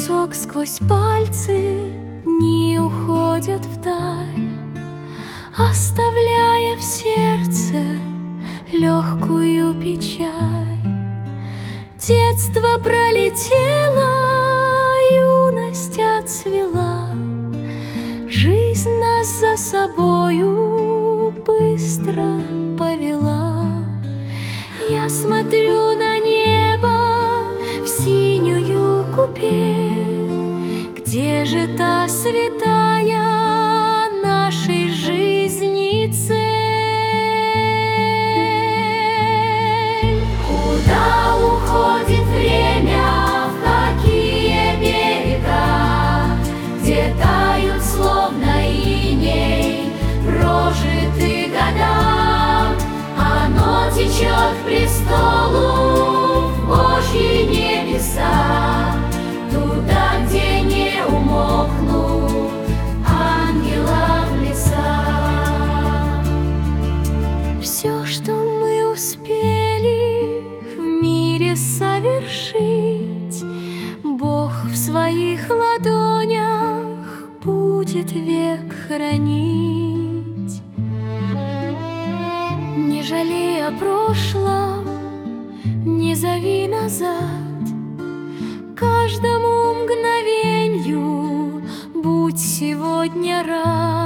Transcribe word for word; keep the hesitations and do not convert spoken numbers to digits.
песок сквозь пальцы не уходят вдаль, оставляя в сердце легкую печаль. Детство пролетело, юность отцвела, жизнь нас за собою быстро повела. Я смотрю на небо в синюю купель, где же та святая нашей жизни цель? Куда уходит время, в какие берега, где тают словно иней прожитые года? Оно течет к престолу в Божьи небеса, туда, где не умолкнут ангелов леса. Все, что мы успели в мире совершить, Бог в своих ладонях будет век хранить. Не жалей о прошлом, не зови назад, каждому мгновенью будь сегодня рад.